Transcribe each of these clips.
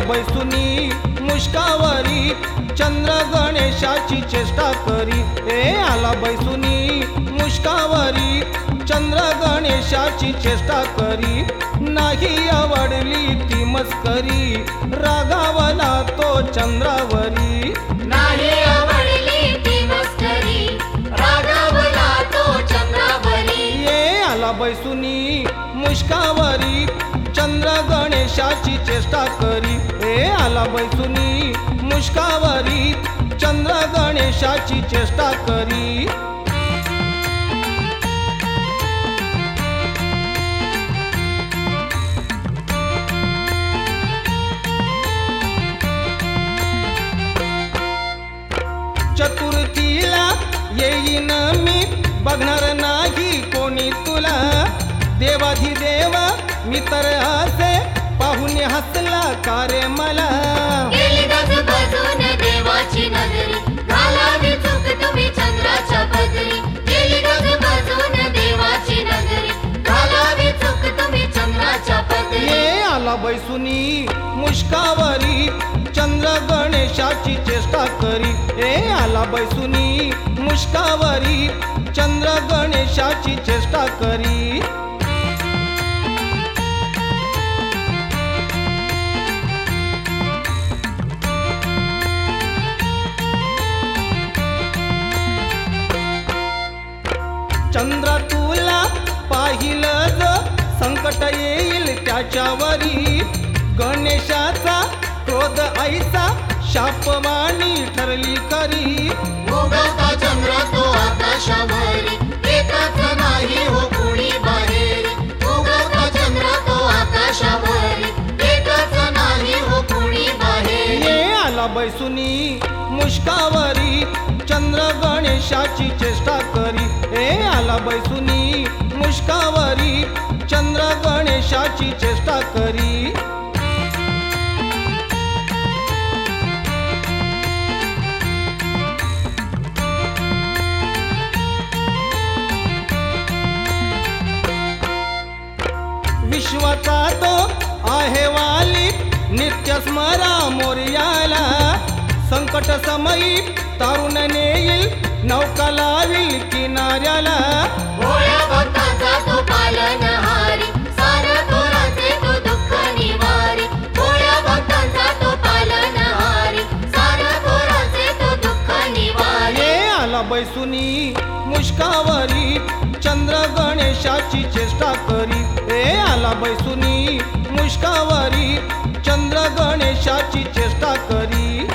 बैसुनी मुष्कावरी चंद्र गणेशाची चेष्टा करी. आला बैसुनी मुष्कावरी चंद्र गणेशाची चेष्टा करी. नाही आवडली ती मस्करी रागावला तो चंद्रावरी. नाही आवडली ती मस्करी रागावला तो चंद्रावरी. आला बैसुनी मुष्कावरी चंद्र गणेशाची चेष्टा करी. आला बैसुनी मुष्कावरी चंद्र गणेशाची चेष्टा करी. चतुर्थीला येईन मी बघणार नाही कोणी तुला. देवाधिदेव मी तर हसे पाहुणे हसला का रे मला. गेली गजबजून देवाची नगरी घालावी चूक तुम्ही चंद्राच्या पदरी. गेली गजबजून देवाची नगरी घालावी चूक तुम्ही चंद्राच्या पदरी. आला बैसुनी मुष्कावरी चंद्र गणेशाची चेष्टा करी. आला बैसुनी मुष्कावरी चंद्र गणेशाची चेष्टा करी. चंद्र तुला पाहिलं जो संकट येईल त्याच्यावरी. गणेशाचा क्रोध ऐसा शापवाणी ठरली करी. उगवता चंद्र तो आकाशावरी एकच नाही हो कुणी बाहेर. उगवता चंद्र तो आकाशावरी एकच नाही हो कुणी बाहेर. आला बैसुनी मुष्कावरी चंद्र गणेशाची चेष्टा करी. आला बैसुनी मुष्कावरी चंद्र गणेशाची चेष्टा करी. विश्वाचा तो आहे वाली नित्य स्मरा मोर्याला. संकट समयी तारुण नेईल नौका लावील किनाऱ्याला. भोळ्या भक्ताचा तो पालनहारी सारा थोराचे तो दुःख निवारी. भोळ्या भक्तांचा तो पालनहारी सारा थोराचे तो दुःख निवारी. आला बैसुनी मुष्कावरी चंद्र गणेशाची चेष्टा करी. आला बैसुनी मुष्कावरी चंद्र गणेशाची चेष्टा करी.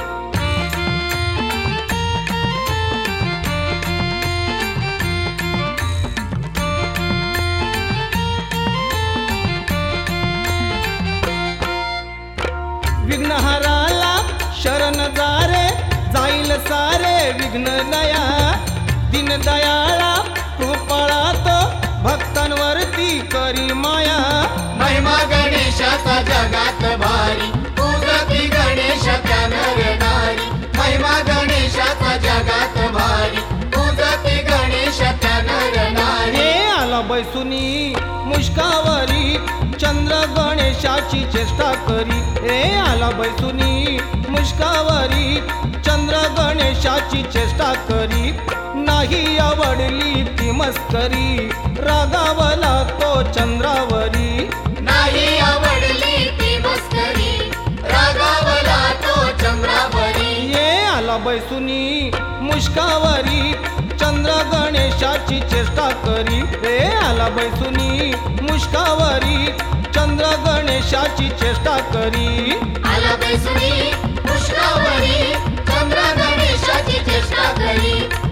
विघ्नहराला शरण जारे जाईल सारे विघ्न दया. दीनदयाळा कृपाळा तो भक्तांवरती करी माया. महिमा गणेशाचा जगात भारी पूजती गणेश त्या नर नारी. महिमा गणेशाचा जगात भारी पूजती गणेश त्या नर नारी. आला बैसुनी मुष्कावरी चंद्र गणेशाची चेष्टा करी. आला बैसुनी मुष्कावरी चंद्र गणेशाची चेष्टा करी. नाही आवडली ती मस्करी रागावला तो चंद्रावरी. नाही आवडली ती मस्करी रागावला तो चंद्रावरी. आला बैसुनी मुष्कावरी चंद्र गणेशाची चेष्टा करी. आला बैसुनी मुष्कावरी चंद्र गणेशाची चेष्टा करी. आला बैसुनी मुष्कावरी चंद्र गणेशाची चेष्टा करी.